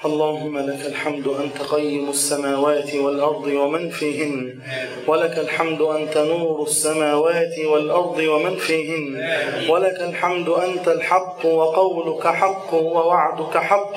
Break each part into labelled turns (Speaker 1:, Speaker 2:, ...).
Speaker 1: اللهم لك الحمد أنت قيم السماوات والأرض ومن فيهن، ولك الحمد أنت نور السماوات والأرض ومن فيهن، ولك الحمد أنت الحق وقولك حق ووعدك حق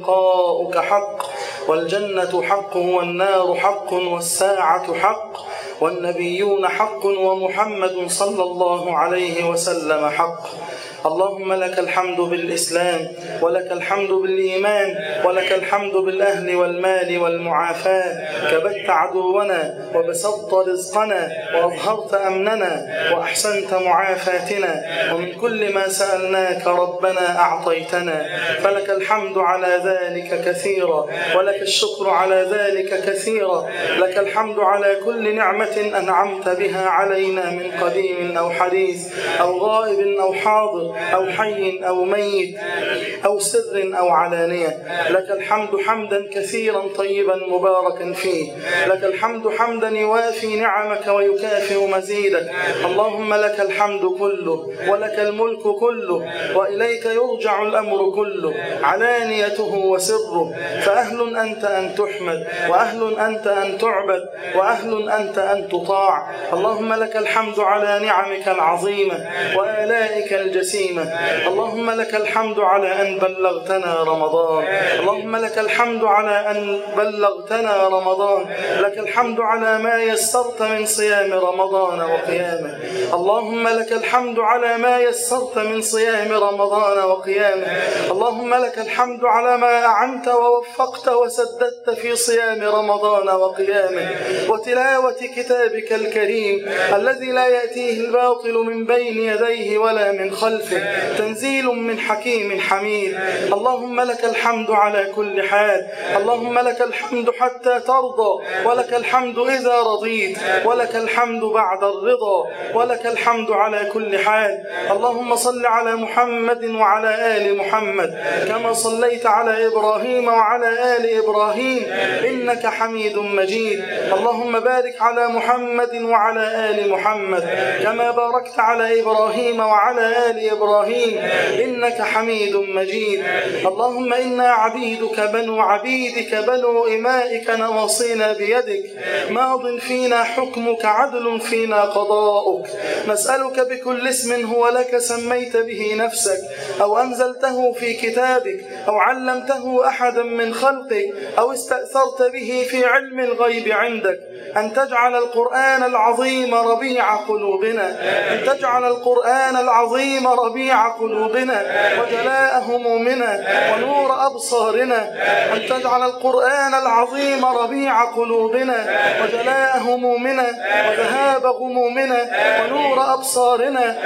Speaker 1: ولقاؤك حق، والجنة حق والنار حق والساعة حق والنبيون حق ومحمد صلى الله عليه وسلم حق. اللهم لك الحمد بالإسلام، ولك الحمد بالإيمان، ولك الحمد بالأهل والمال والمعافاة. كبت عدونا وبسطت رزقنا وأظهرت أمننا وأحسنت معافاتنا، ومن كل ما سألناك ربنا أعطيتنا، فلك الحمد على ذلك كثيرا، ولك الشكر على ذلك كثيرا. لك الحمد على كل نعمة أنعمت بها علينا من قديم أو حديث أو غائب أو حاضر أو حي أو ميت أو سر أو علانية. لك الحمد حمدا كثيرا طيبا مباركا فيه. لك الحمد حمدا يوافي نعمك ويكافئ مزيدك. اللهم لك الحمد كله، ولك الملك كله، وإليك يرجع الأمر كله، علانيته وسره. فأهل أنت أن تحمد، وأهل أنت أن تعبد، وأهل أنت أن تطاع. اللهم لك الحمد على نعمك العظيمة وآلائك الجسيمة. اللهم لك الحمد على أن بلغتنا رمضان. اللهم لك الحمد على أن بلغتنا رمضان. لك الحمد على ما يسرت من صيام رمضان وقيامه. اللهم لك الحمد على ما يسرت من صيام رمضان وقيامه. اللهم لك الحمد على ما أعنت ووفقت وسددت في صيام رمضان وقيامه وتلاوة كتابك الكريم الذي لا يأتيه الباطل من بين يديه ولا من خلفه، تنزيل من حكيم حميد. اللهم لك الحمد على كل حال. اللهم لك الحمد حتى ترضى، ولك الحمد إذا رضيت، ولك الحمد بعد الرضا، ولك الحمد على كل حال. اللهم صل على محمد وعلى آل محمد كما صليت على إبراهيم وعلى آل إبراهيم إنك حميد مجيد. اللهم بارك على محمد وعلى آل محمد كما باركت على إبراهيم وعلى آل إبراهيم إنك حميد مجيد. اللهم إنا عبيدك بنو عبيدك بنو إمائك نواصينا بيدك، ماض فينا حكمك، عدل فينا قضاؤك. نسألك بكل اسم هو لك سميت به نفسك أو أنزلته في كتابك أو علمته أحدا من خلقك أو استأثرت به في علم الغيب عندك، أن تجعل القرآن العظيم ربيع قلوبنا، أن تجعل القرآن العظيم ربيع قلوبنا وجلاء همومنا ونور أبصارنا، أن تجعل القرآن العظيم ربيع قلوبنا وجلاء همومنا وذهاب غمومنا ونور أبصارنا.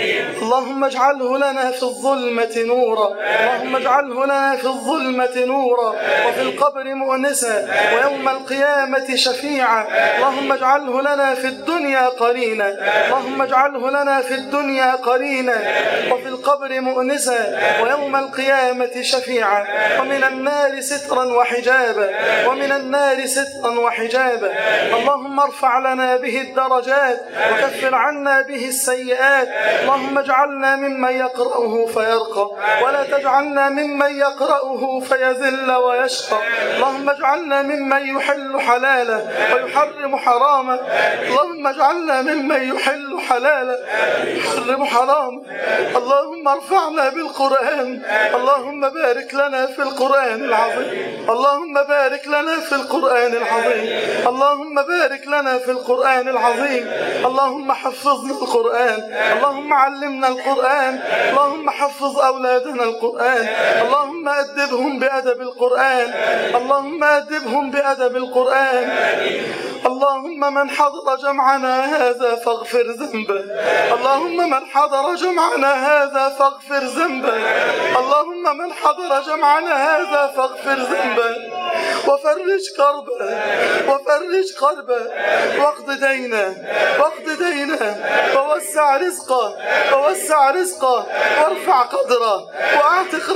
Speaker 1: اللهم اجعله لنا في الظلمة نورا، اللهم اجعله لنا في الظلمة نورا وفي القبر مؤنسا ويوم القيامة شفيعا. اللهم اجعله لنا في الدنيا قرينا، اللهم اجعله لنا في الدنيا قرينا وفي القبر مؤنسا ويوم القيامة شفيعا، ومن النار سترا وحجابا، ومن النار سترا وحجابا. اللهم ارفع لنا به الدرجات وكفر عنا به السيئات. اللهم اجعلنا ممن يقرأه فيرقى، ولا تجعلنا ممن يقرأه فيذل ويشقى. اللهم اجعلنا ممن يحل حلاله ويحرم حرامه. اللهم اجعلنا ممن يحل حلاله ويحرم حرامه. اللهم ارفعنا بالقرآن. اللهم بارك لنا في القرآن العظيم. اللهم بارك لنا في القرآن العظيم. اللهم بارك لنا في القرآن العظيم. اللهم حفظنا القرآن. اللهم علمنا القرآن. اللهم حفظ أولادنا القرآن. اللهم أدبهم بأدب القرآن. اللهم أدبهم بأدب القرآن. اللهم من حضر جمعنا هذا فاغفر ذنبه. اللهم من حضر جمعنا هذا فاغفر ذنبه. اللهم من حضر جمعنا هذا فاغفر ذنبه. وفرج كربه وفرج قربه واقض دينه ووسع رزقه وارفع قدره واعتق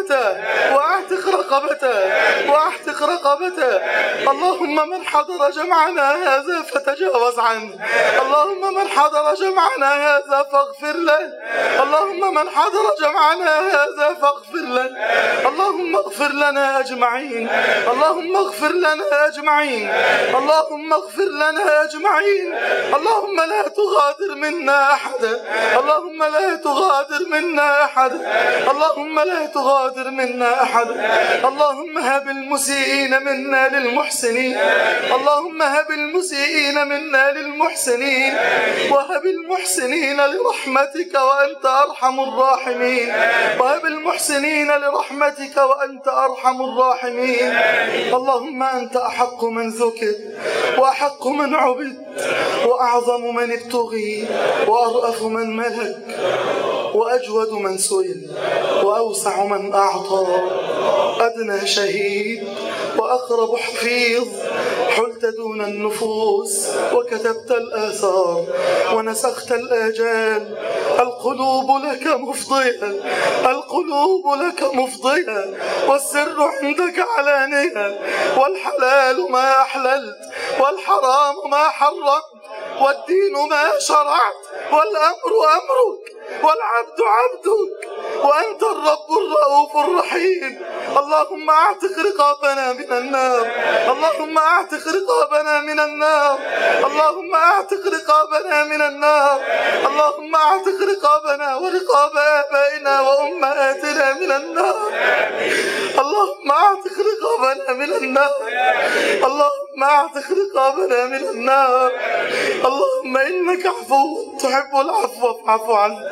Speaker 1: رقبته. اللهم من حضر جمعنا هذا فتجاوز عنه، اللهم من حضر جمعنا هذا فاغفر له، اللهم من حضر جمعنا هذا فاغفر له. اللهم اغفر لنا أجمعين، اللهم اغفر لنا أجمعين، اللهم اغفر لنا أجمعين. اللهم لا تغادر منا أحدا، اللهم لا تغادر منا أحدا، اللهم لا تغادر منا أحدا. اللهم هب المسيئين منا للمحسنين، اللهم هب المسيئين منا للمحسنين، وهب المحسنين لرحمتك وأنت أرحم الراحمين، وهب المحسنين لرحمتك وأنت أرحم الراحمين. اللهم أنت أحق من ذكر وأحق من عبد وأعظم من ابتغي وأرأف من ملك وأجود من سئل وأوسع من أعطى، أدنى شهيد وأقرب حفيظ، حلت دون النفوس وكتبت الآثار ونسخت الآجال. القلوب لك مفضية، القلوب لك مفضية، والسر عندك علانية، والحلال ما أحللت والحرام ما حرمت، والدين ما شرعت، والأمر أمرك، والعبد عبدك، وأنت الرب الرؤوف الرحيم. اللهم اعتق رقابنا من النار، اللهم اعتق رقابنا من النار، اللهم اعتق رقابنا من النار، اللهم اعتق رقابنا ورقاب آبائنا وأمهاتنا من النار. اللهم اعتق رقابنا من النار، اللهم اعتق رقابنا من النار. اللهم إنك عفو تحب العفو فاعف عنا.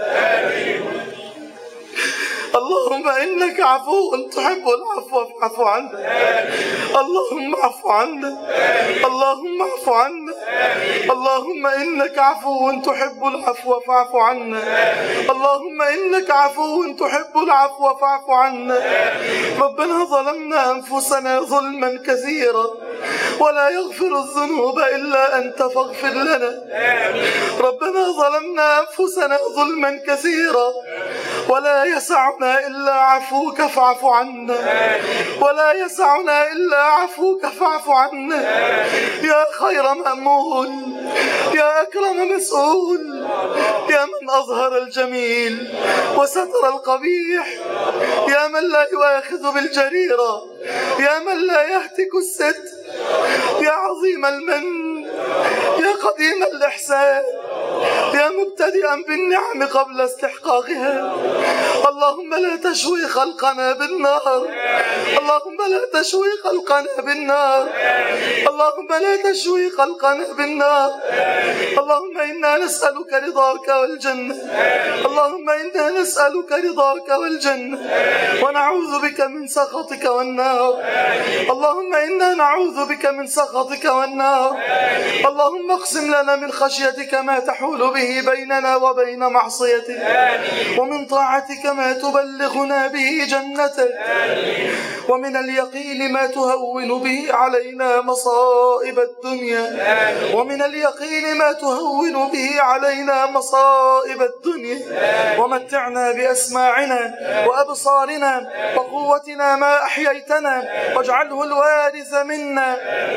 Speaker 1: اللهم إنك عفو تحب العفو فاعف عنا. اللهم اعف عنا، اللهم اعف عنا. اللهم إنك عفو تحب العفو فاعف عنا. اللهم إنك عفو تحب العفو فاعف عنا. ربنا ظلمنا أنفسنا ظلما كثيرا ولا يغفر الذنوب إلا أنت فاغفر لنا. ربنا ظلمنا أنفسنا ظلما كثيرا ولا يسعنا إلا عفوك فاعف عنا، ولا يسعنا إلا عفوك فاعف عنا. يا خير مأمول، يا أكرم مسؤول، يا من أظهر الجميل وستر القبيح، يا من لا يؤاخذ بالجريرة، يا من لا يهتك الستر، يا عظيم المن، يا قديم الإحسان، يا مبتدئا بالنعم قبل استحقاقها. اللهم لا تشوي خلقنا بالنار، اللهم لا تشوي خلقنا بالنار، اللهم لا تشوي خلقنا بالنار. اللهم إنا نسألك رضاك والجنة، اللهم إنا نسألك رضاك والجنة ونعوذ بك من سخطك والنار. اللهم إنا نعوذ بك من سخطك والنار. اللهم اقسم لنا من خشيتك ما تحول به بيننا وبين معصيتك، ومن طاعتك ما تبلغنا به جنتك، ومن اليقين ما تهون به علينا مصائب الدنيا، ومن اليقين ما تهون به علينا مصائب الدنيا. ومتعنا بأسماعنا وأبصارنا وقوتنا ما أحييتنا، واجعله الوارث منا،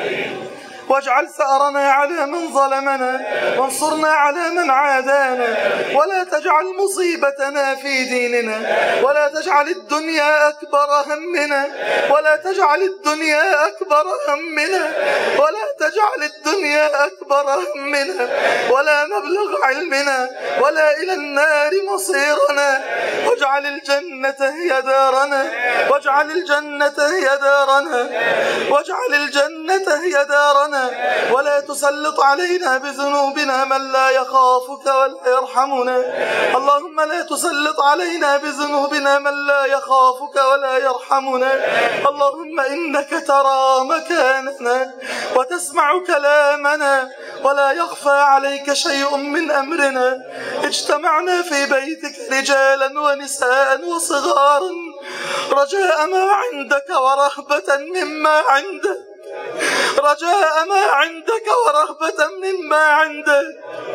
Speaker 1: واجعل ثأرنا على من ظلمنا، وانصرنا على من عادانا، ولا تجعل مصيبتنا في ديننا، ولا تجعل الدنيا أكبر همنا، ولا تجعل الدنيا أكبر همنا، ولا تجعل الدنيا أكبر همنا، ولا مبلغ علمنا، ولا إلى النار مصيرنا. واجعل الجنة هي دارنا، واجعل الجنة هي دارنا، واجعل الجنة هي دارنا، ولا تسلط علينا بذنوبنا من لا يخافك ولا يرحمنا. اللهم لا تسلط علينا بذنوبنا من لا يخافك ولا يرحمنا. اللهم إنك ترى مكاننا وتسمع كلامنا ولا يخفى عليك شيء من أمرنا. اجتمعنا في بيتك رجالا ونساء وصغارا رجاء ما عندك ورهبة مما عندك، رجاء ما عندك ورهبة مما عندك.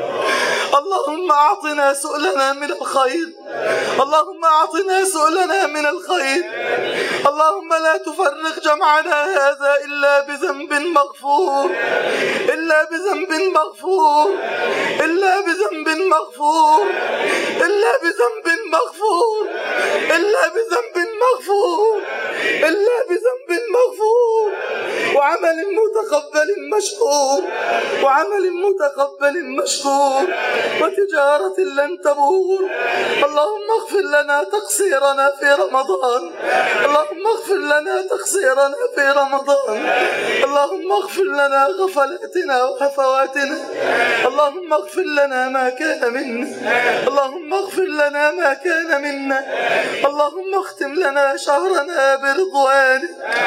Speaker 1: اللهم أعطنا سؤلنا من الخير، اللهم أعطنا سؤلنا من الخير. اللهم لا تفرق جمعنا هذا إلا بذنب مغفور، إلا بذنب مغفور، إلا بذنب مغفور، إلا بذنب مغفور، إلا بذنب مغفور، إلا بذنب مغفور، وعمل متقبل مشكور، وعمل متقبل مشكور، وتجارة لن تبور. اللهم اغفر لنا تقصيرنا في رمضان، اللهم اغفر لنا تقصيرنا في رمضان، اللهم اغفر لنا غفلاتنا وهفواتنا، اللهم اغفر لنا ما كان منا، اللهم اغفر لنا ما كان منا. اللهم اختم لنا شهرنا برضوانك،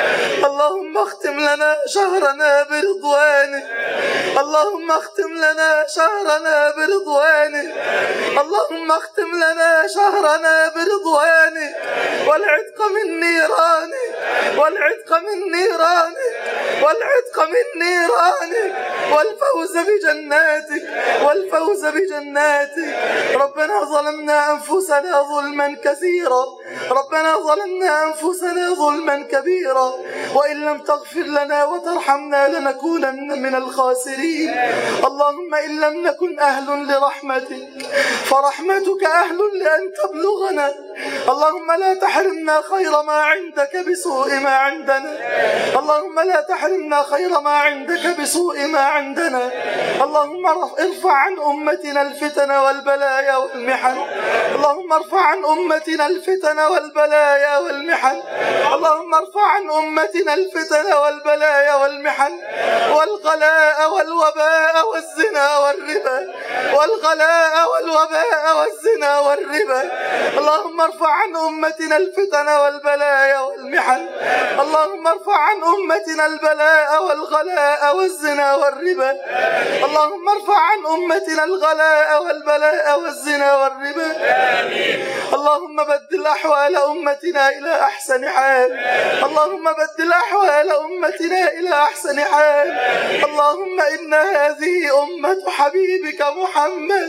Speaker 1: اللهم اختم لنا شهرنا برضوانك، اللهم اختم لنا شهرنا برضوانك، اللهم اختم لنا شهرنا برضوانك، والعتق من نيرانك، والعتق من نيرانك، والعتق من نيرانك، والفوز بجناتك، والفوز بجناتك. ربنا ظلمنا أنفسنا ظلما كثيرا، ربنا ظلمنا أنفسنا ظلما كبيرا، وإن لم تغفر لنا وترحمنا لنكونن من الخاسرين. اللهم إن لم نكن أهل لرحمتك فرحمتك أهل لأن تبلغنا. اللهم لا تحرمنا خير ما عندك بسوء ما عندنا، اللهم لا تحرمنا خير ما عندك بسوء ما عندنا. اللهم ارفع عن أمتنا الفتن والبلايا والمحن، اللهم ارفع عن أمتنا الفتن والبلايا والمحن، اللهم ارفع عن أمتنا الفتن والبلايا والمحن، والغلاء والوباء والزنا والربا، والغلاء والوباء والزنا والربا. اللهم ارفع عن أمتنا الفتن والبلايا والمحن، اللهم ارفع عن أمتنا البلاء والغلاء والزنا والربا، اللهم ارفع عن أمتنا الغلاء والبلاء والزنا والربا. اللهم بدل أحوال أمتنا إلى أحسن حال، اللهم بدل أحوال أمتنا إلى أحسن حال. اللهم إن هذه أمة حبيبك محمد،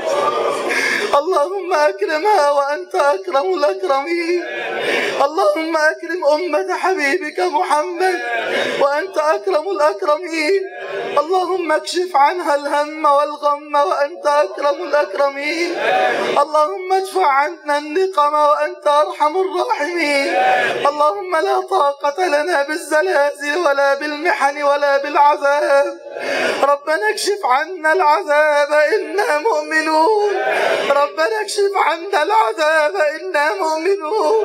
Speaker 1: اللهم أكرمها وأنت أكرم الأكرمين. اللهم أكرم أمة حبيبك محمد وأنت أكرم الأكرمين. اللهم اكشف عنها الهم والغم وأنت أكرم الأكرمين. اللهم ادفع عنا النقم وأنت أرحم الراحمين. اللهم لا طاقة لنا بالزلازل ولا بالمحن ولا بالعذاب. ربنا اكشف عنا العذاب إنا مؤمنون، ربنا اكشف عنا العذاب إنا مؤمنون،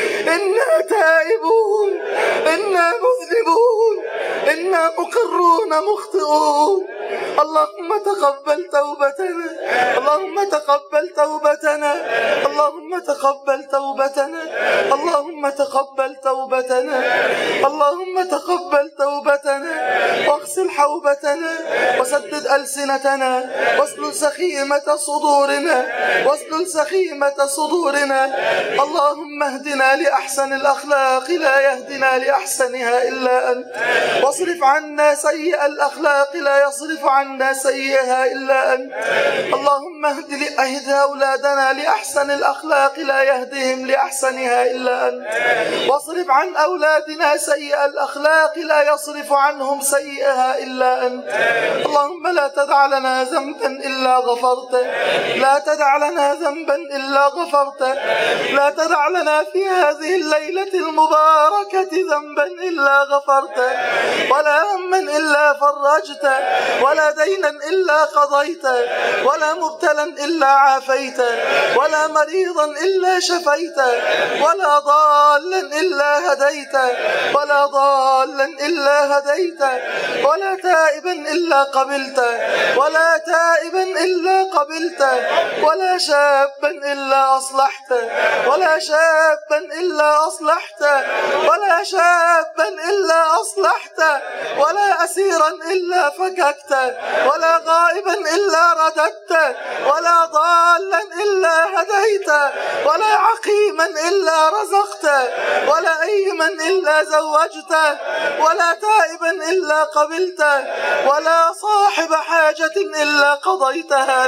Speaker 1: إنا تائبون، إنا مذنبون، إنا مقرون مخطئون. اللهم تقبل توبتنا، اللهم تقبل توبتنا، اللهم تقبل توبتنا، اللهم تقبل توبتنا، اللهم تقبل توبتنا، واغسل حوبتنا وسدد ألسنتنا، واسلل سخيمة صدورنا، واسلل سخيمة صدورنا. اللهم اهدنا لأحسن الأخلاق لا يهدنا لأحسنها إلا أنت، واصرف عنا سيئ الأخلاق لا يصرف عنا سيئها إلا أنت. اللهم اهد أولادنا لأحسن الأخلاق لا يهدهم لأحسنها إلا أنت، واصرف عن أولادنا سيئ الأخلاق لا يصرف عنهم سيئها إلا أنت. اللهم لا تدع لنا ذنبا إلا غفرته، لا تدع لنا ذنبا إلا غفرته، لا تدع لنا في هذه الليلة المباركة ذنبا إلا غفرته، ولا هما إلا فرجته، ولا دينا إلا قضيته، ولا مبتلا إلا عافيته، ولا مريضا إلا شفيته، ولا ضالا إلا هديته، ولا ضالا إلا هديته، ولا تائبا إلا قبلته، ولا تائبا إلا قبلته، ولا شابا إلا أصلحته، ولا شابا إلا أصلحته، ولا شابا إلا أصلحته، ولا أسيرا إلا فككته، ولا غائبا إلا رددته، ولا ضالا إلا هديته، ولا عقيما إلا رزقته، ولا أيما إلا زوجته، ولا تائبا إلا قبلته، ولا صاحب حاجة إلا قضيتها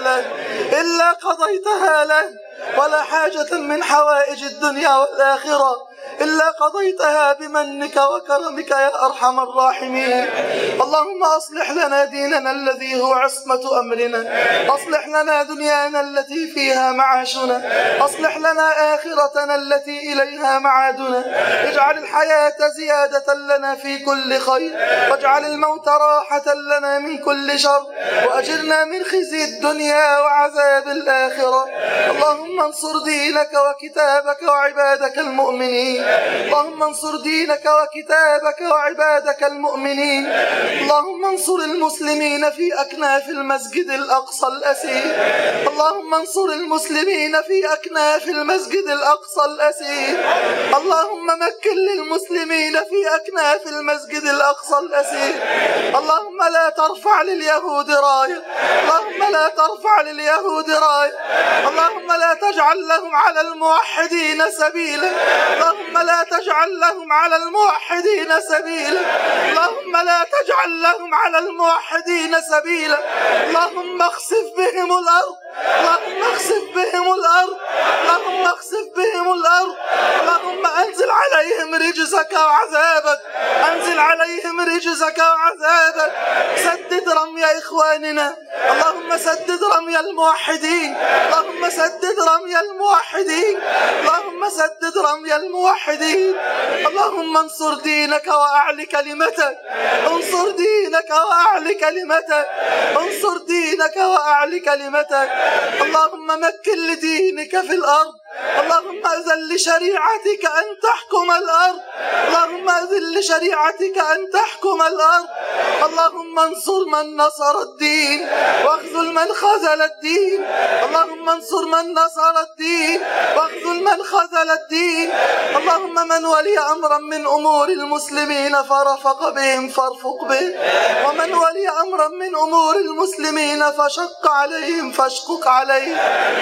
Speaker 1: له، ولا حاجة من حوائج الدنيا والآخرة إلا قضيتها بمنك وكرمك يا أرحم الراحمين. اللهم أصلح لنا ديننا الذي هو عصمة أمرنا، أصلح لنا دنيانا التي فيها معاشنا، أصلح لنا آخرتنا التي إليها معادنا. اجعل الحياة زيادة لنا في كل خير، واجعل الموت راحة لنا من كل شر، وأجرنا من خزي الدنيا وعذاب الآخرة. اللهم انصر دينك وكتابك وعبادك المؤمنين، اللهم انصر دينك وكتابك وعبادك المؤمنين. اللهم انصر المسلمين في أكناف المسجد الأقصى الأسير، اللهم انصر المسلمين في أكناف المسجد الأقصى الأسير. اللهم مكن للمسلمين في أكناف المسجد الأقصى الأسير. اللهم لا ترفع لليهود راية، اللهم لا ترفع لليهود راية، اللهم لا تجعل لهم على الموحدين سبيلا، اللهم لا تجعل لهم على الموحدين سبيلا، اللهم لا تجعل لهم على الموحدين سبيلا. اللهم اخسف بهم الأرض، اللهم اخسف بهم الأرض، اللهم اخسف بهم الأرض. اللهم أنزل عليهم رجزك وعذابك، أنزل عليهم رجزك وعذابك. سدد رمي إخواننا، اللهم سدد رمي الموحدين، اللهم سدد رمي الموحدين، اللهم سدد رمي الموحدين. اللهم انصر دينك وأعل كلمتك، انصر دينك وأعل كلمتك، انصر دينك وأعل كلمتك. اللهم مكن لدينك في الأرض، اللهم أذن لشريعتك أن تحكم الأرض، اللهم أذن لشريعتك أن تحكم الأرض. اللهم انصر من نصر الدين واخذل من خذل الدين، اللهم انصر من نصر الدين واخذل من خذل الدين. اللهم من ولي أمرا من أمور المسلمين فرفق بهم فارفق به، ومن ولي أمرا من أمور المسلمين فشق عليهم فاشقق عليه.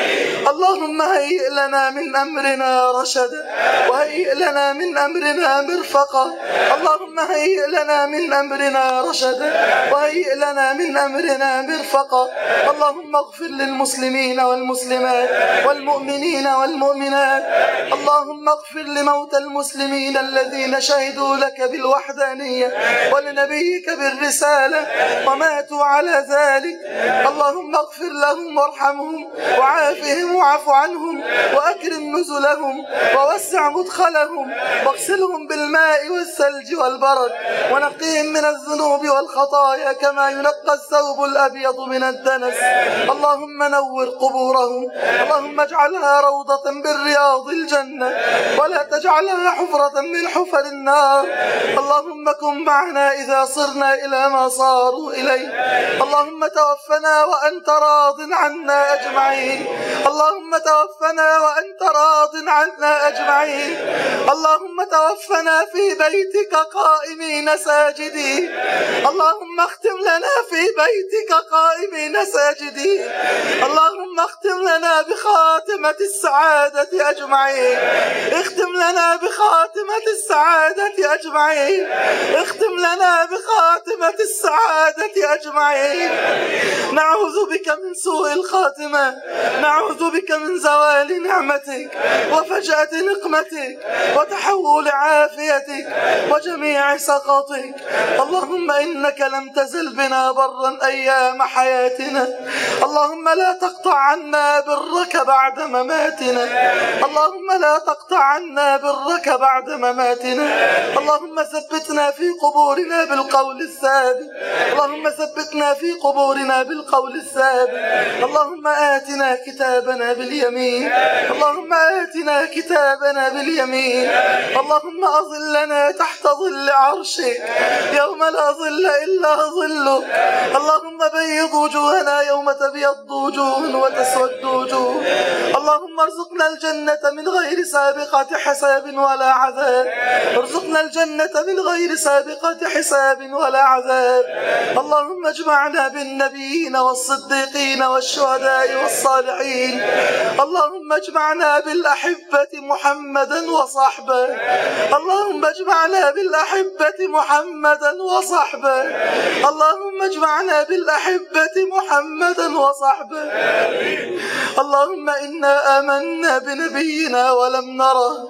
Speaker 1: اللهم هيئ لنا من أمرنا رشدا، وهيئ لنا من أمرنا مرفقا. اللهم هيئ لنا من أمرنا رشدا، وهيئ لنا من أمرنا مرفقا. اللهم اغفر للمسلمين والمسلمات والمؤمنين والمؤمنات. اللهم اغفر لموتى المسلمين الذين شهدوا لك بالوحدانية ولنبيك بالرسالة وماتوا على ذلك. اللهم اغفر لهم وارحمهم وعافهم واعف عنهم وأكرم نزلهم ووسع مدخلهم واغسلهم بالماء والثلج والبرد ونقهم من الذنوب والخطايا كما ينقى الثوب الأبيض من الدنس. اللهم نور قبورهم، اللهم اجعلها روضة من رياض الجنة ولا تجعلها حفرة من حفر النار. اللهم كن معنا إذا صرنا إلى ما صاروا إليه. اللهم توفنا وأنت راض عنا أجمعين، اللهم توفنا وأنت راض عنا أجمعين. اللهم توفنا في بيتك قائمين ساجدين، اللهم اختم لنا في بيتك قائمين ساجدين. اللهم اختم لنا بخاتمة السعادة أجمعين، اختم لنا بخاتمة السعادة أجمعين، اختم لنا بخاتمة السعادة أجمعين. نعوذ بك من سوء الخاتمة، نعوذ بك من زوال نعمتك وفجأة نقمتك وتحول عافيتك وجميع سخطك. اللهم إنك لم تزل بنا برا أيام حياتنا، اللهم لا تقطع عنا برك بعد مماتنا، اللهم لا تقطع عنا برك بعد مماتنا. اللهم ثبتنا في قبورنا بالقول الثابت، اللهم ثبتنا في قبورنا بالقول الثابت. اللهم آتنا كتابنا باليمين، اللهم آتنا كتابنا باليمين. اللهم أظلنا تحت ظل عرشك يوم لا ظل إلا ظلك. اللهم بيض وجوهنا يوم تبيض وجوه وتسود وجوه. اللهم ارزقنا الجنة من غير سابقة حساب ولا عذاب. ارزقنا الجنة من غير سابقة حساب ولا عذاب. اللهم اجمعنا بالنبيين والصديقين والشهداء والصالحين. اللهم اجمعنا بالأحبة محمدا وصحبه. اللهم اجمعنا بالأحبة محمدا وصحبه. اللهم اجمعنا بالأحبة محمدا وصحبه. اللهم إنا آمنا بنبينا ولم نره.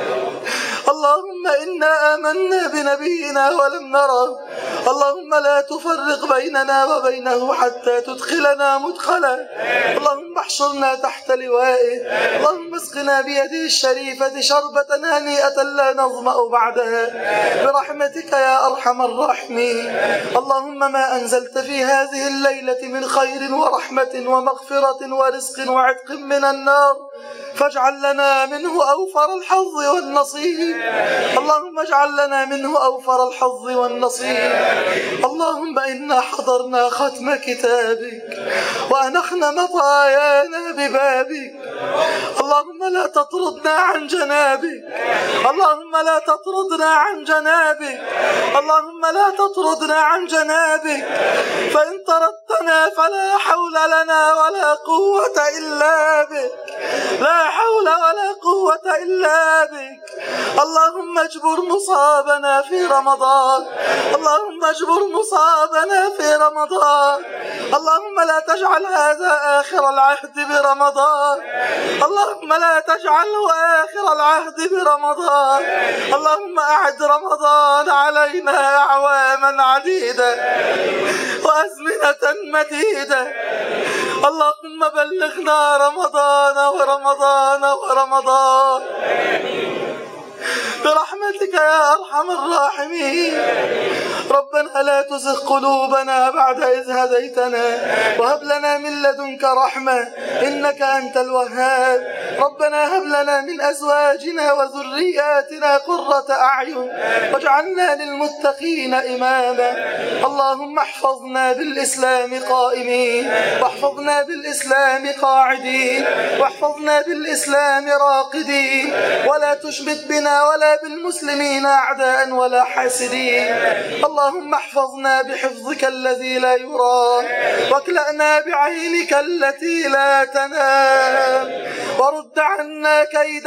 Speaker 1: اللهم إنا آمنا بنبينا ولم نره. اللهم لا تفرق بيننا وبينه حتى تدخلنا مدخلا. اللهم احشرنا تحت لوائه. اللهم اسقنا بيده الشريفة شربة هنيئة لا نظمأ بعدها برحمتك يا أرحم الراحمين. اللهم ما أنزلت في هذه الليلة من خير ورحمة ومغفرة ورزق وعتق من النار فاجعل لنا منه أوفر الحظ والنصيب. اللهم اجعل لنا منه أوفر الحظ والنصيب. اللهم إنا حضرنا ختم كتابك وأنخنا مطايانا ببابك. اللهم لا تطردنا عن جنابك. اللهم لا تطردنا عن جنابك. اللهم لا تطردنا عن جنابك. فإن طردتنا فلا حول لنا ولا قوة إلا بك. لا حول ولا قوة إلا بك. اللهم اجبر مصابنا في رمضان. اللهم اجبر مصابنا في رمضان. اللهم لا تجعل هذا آخر العهد برمضان. اللهم لا تجعله آخر العهد برمضان. اللهم أعد رمضان علينا أعواما عديدة وأزمنة مديدة. اللهم بلغنا رمضان ورمضان ورمضان برحمتك يا أرحم الراحمين. ربنا لا تزغ قلوبنا بعد إذ هديتنا وهب لنا من لدنك رحمة إنك أنت الوهاب. ربنا هب لنا من أزواجنا وذرياتنا قرة أعين واجعلنا للمتقين إماما. اللهم احفظنا بالإسلام قائمين واحفظنا بالإسلام قاعدين واحفظنا بالإسلام راقدين ولا تشمت بنا ولا بالمسلمين أعداء ولا حاسدين. اللهم احفظنا بحفظك الذي لا يرام واكلأنا بعينك التي لا تنام ورد عنا كيد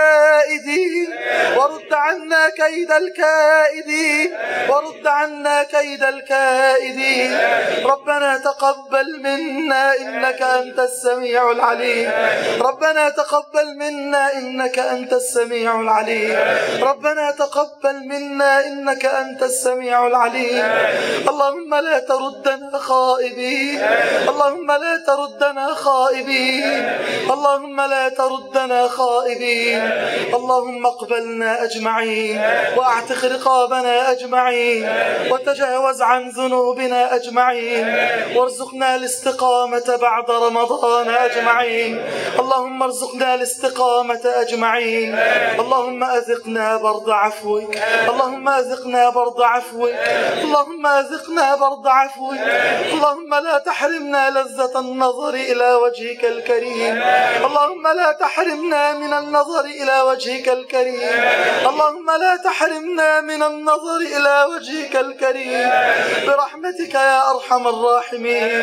Speaker 1: الكائدين ورد عنا كيد الكائدين ورد عنا كيد الكائدين. ربنا تقبل منا إنك أنت السميع العليم. ربنا تقبل منا إنك أنت السميع العليم. ربنا تقبل منا إنك أنت السميع العليم. اللهم لا تردنا خائبين. اللهم لا تردنا خائبين. اللهم لا تردنا خائبين. اللهم اقبلنا أجمعين وأعتق رقابنا أجمعين وتجاوز عن ذنوبنا أجمعين وارزقنا الاستقامة بعد رمضان أجمعين. اللهم ارزقنا الاستقامة أجمعين. اللهم أذقنا برد عفوك. اللهم أذقنا برد عفوك. اللهم أذقنا برد عفوك. اللهم لا تحرمنا لذة النظر إلى وجهك الكريم. اللهم لا تحرمنا من النظر إلى وجهك الكريم. اللهم لا تحرمنا من النظر إلى وجهك الكريم برحمتك يا أرحم الراحمين.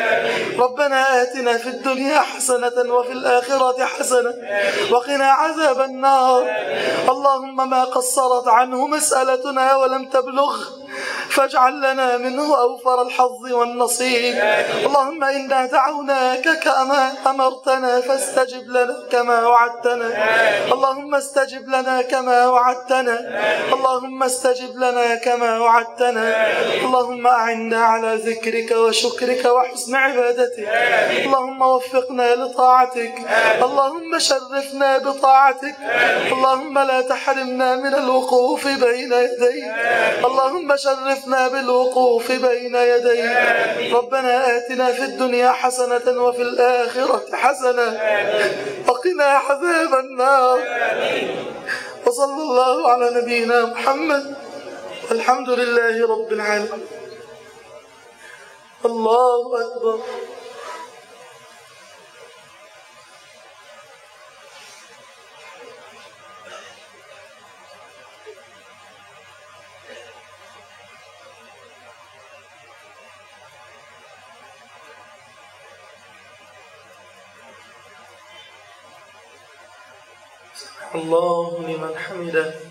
Speaker 1: ربنا آتنا في الدنيا حسنة وفي الآخرة حسنة وقنا عذاب النار. اللهم ما قصرت عنه مسألتنا ولم تبلغ فاجعل لنا منه أوفر الحظ والنصيب. اللهم إنا دعوناك كما أمرتنا فاستجب لنا كما وعدتنا. اللهم استجب لنا كما وعدتنا. اللهم استجب لنا كما وعدتنا. اللهم أعنا على ذكرك وشكرك وحسن عبادتك. اللهم وفقنا لطاعتك. اللهم شرفنا بطاعتك. اللهم لا تحرمنا من الوقوف بين يديك. اللهم شرفنا بالوقوف بين يديك. ربنا آتنا في الدنيا حسنة وفي الآخرة حسنة وقنا عذاب النار. وصلى الله على نبينا محمد والحمد لله رب العالمين. الله أكبر. الله لمن حمده.